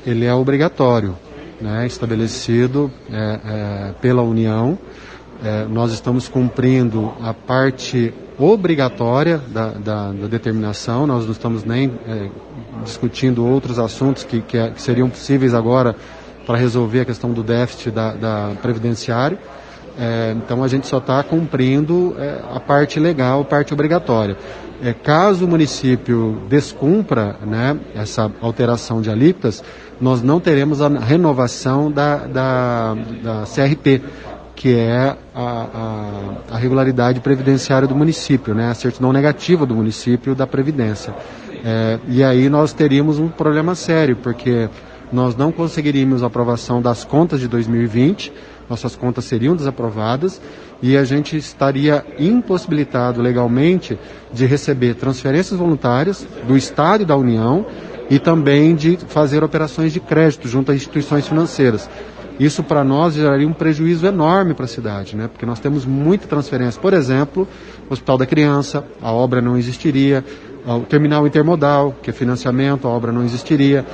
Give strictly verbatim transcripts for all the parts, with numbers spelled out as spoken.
ele é obrigatório, né, estabelecido é, é, pela União. É, nós estamos cumprindo a parte obrigatória da, da, da determinação, nós não estamos nem é, discutindo outros assuntos que, que, é, que seriam possíveis agora para resolver a questão do déficit da, da previdenciário. É, então a gente só está cumprindo é, a parte legal, a parte obrigatória. É, caso o município descumpra, né, essa alteração de alíquotas, nós não teremos a renovação da, da, da C R P, que é a, a, a regularidade previdenciária do município, né, a certidão negativa do município da Previdência. É, e aí nós teríamos um problema sério, porque nós não conseguiríamos a aprovação das contas de dois mil e vinte, nossas contas seriam desaprovadas e a gente estaria impossibilitado legalmente de receber transferências voluntárias do Estado e da União e também de fazer operações de crédito junto a instituições financeiras. Isso para nós geraria um prejuízo enorme para a cidade, né? Porque nós temos muita transferência. Por exemplo, o Hospital da Criança, a obra não existiria. O terminal intermodal, que é financiamento, a obra não existiria.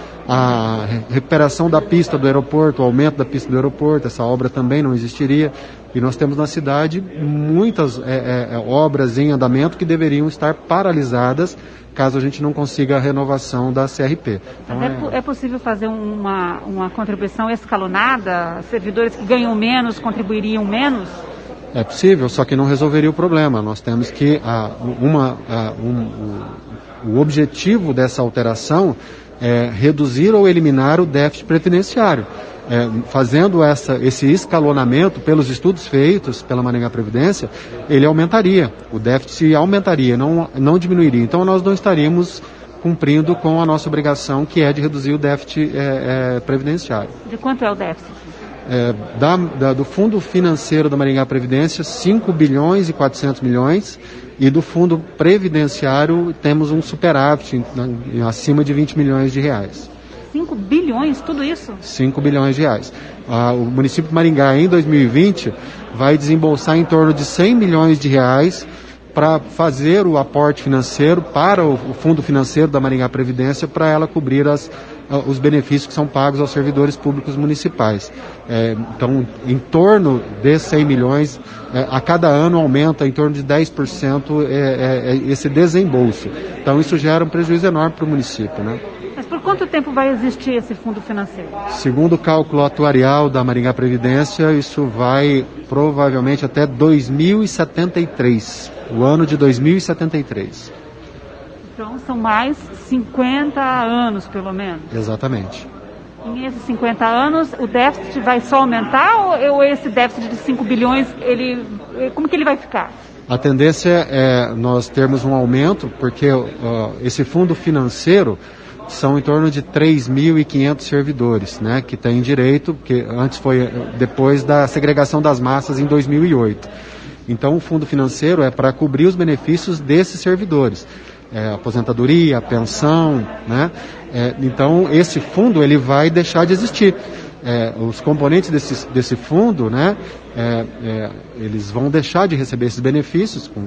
A recuperação da pista do aeroporto, o aumento da pista do aeroporto, essa obra também não existiria. E nós temos na cidade muitas é, é, obras em andamento que deveriam estar paralisadas caso a gente não consiga a renovação da C R P. Então, é, é... é possível fazer uma, uma contribuição escalonada? Servidores que ganham menos contribuiriam menos? É possível, só que não resolveria o problema. Nós temos que, ah, uma, ah, um, o, o objetivo dessa alteração é reduzir ou eliminar o déficit previdenciário. É, fazendo essa, esse escalonamento, pelos estudos feitos pela Maringá Previdência, ele aumentaria, o déficit aumentaria, não, não diminuiria. Então nós não estaríamos cumprindo com a nossa obrigação, que é de reduzir o déficit é, é, previdenciário. De quanto é o déficit? É, da, da, do Fundo Financeiro da Maringá Previdência, cinco bilhões e quatrocentos milhões, e do Fundo Previdenciário temos um superávit em, acima de vinte milhões de reais. cinco bilhões, tudo isso? cinco bilhões de reais. Ah, o município de Maringá, em dois mil e vinte, vai desembolsar em torno de cem milhões de reais para fazer o aporte financeiro para o, o Fundo Financeiro da Maringá Previdência, para ela cobrir as, os benefícios que são pagos aos servidores públicos municipais. É, então, em torno de cem milhões, é, a cada ano aumenta em torno de dez por cento é, é, esse desembolso. Então, isso gera um prejuízo enorme para o município, né? Mas por quanto tempo vai existir esse fundo financeiro? Segundo o cálculo atuarial da Maringá Previdência, isso vai provavelmente até dois mil e setenta e três, o ano de dois mil e setenta e três. Então são mais cinquenta anos, pelo menos? Exatamente. Em esses cinquenta anos, o déficit vai só aumentar ou esse déficit de cinco bilhões, ele, como que ele vai ficar? A tendência é nós termos um aumento, porque uh, esse fundo financeiro são em torno de três mil e quinhentos servidores, né, que têm direito, que antes foi depois da segregação das massas em dois mil e oito. Então o fundo financeiro é para cobrir os benefícios desses servidores. É, aposentadoria, pensão, né? É, então esse fundo ele vai deixar de existir. É, os componentes desse, desse fundo, né, é, é, eles vão deixar de receber esses benefícios com,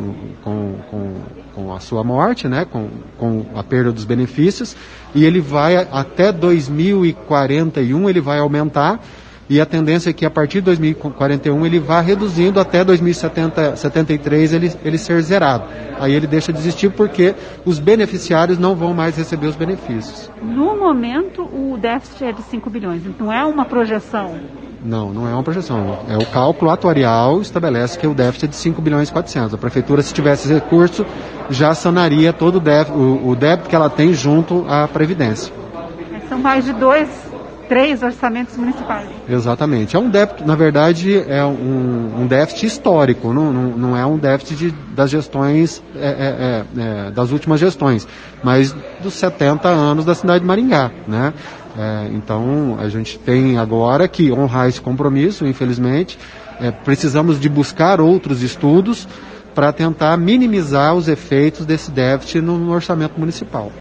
com, com, com a sua morte, né, com, com a perda dos benefícios, e ele vai até dois mil e quarenta e um ele vai aumentar, e a tendência é que a partir de dois mil e quarenta e um ele vá reduzindo até dois mil e setenta e três ele, ele ser zerado. Aí ele deixa de existir porque os beneficiários não vão mais receber os benefícios. No momento o déficit é de cinco bilhões, então é uma projeção? Não, não é uma projeção. É o cálculo atuarial estabelece que o déficit é de cinco bilhões e quatrocentos. A prefeitura, se tivesse esse recurso, já sanaria todo o débito, o, o débito que ela tem junto à Previdência. São mais de dois... Três orçamentos municipais. Exatamente. É um débito, na verdade, é um, um déficit histórico, não, não, não é um déficit de, das gestões, é, é, é, das últimas gestões, mas dos setenta anos da cidade de Maringá, né? É, então, a gente tem agora que honrar esse compromisso, infelizmente. É, precisamos de buscar outros estudos para tentar minimizar os efeitos desse déficit no, no orçamento municipal.